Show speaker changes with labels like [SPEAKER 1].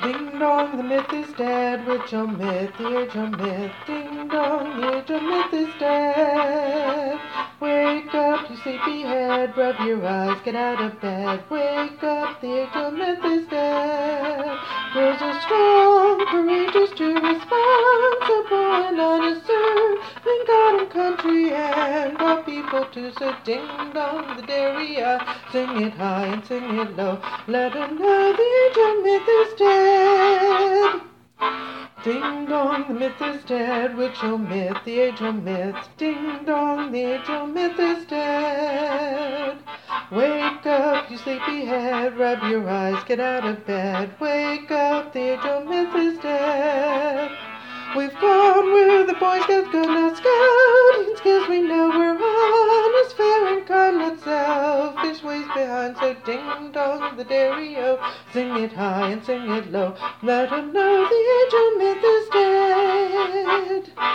[SPEAKER 1] Ding dong, the myth is dead. Which old myth? The age old myth. Ding dong, the age old myth is dead. Wake up, you sleepyhead. Rub your eyes, get out of bed. Wake up, the age old myth is dead. Girls are strong, courageous, true, responsible, and honest, serving God and country and all people too. So ding dong, the dairy, sing it high and sing it low. Let 'em know the age old myth is dead. Ding dong, the myth is dead. Which old myth? The age old myth. Ding dong, the age old myth is dead. Wake up, you sleepyhead. Rub your eyes, get out of bed. Wake up, the age old myth is dead. We've gone where the Boy Scouts go, not scouting skills. We know we're honest, fair, and kind, not selfish ways behind. So ding dong, the dairy-o, sing it high and sing it low. Let 'em know the age old myth is dead.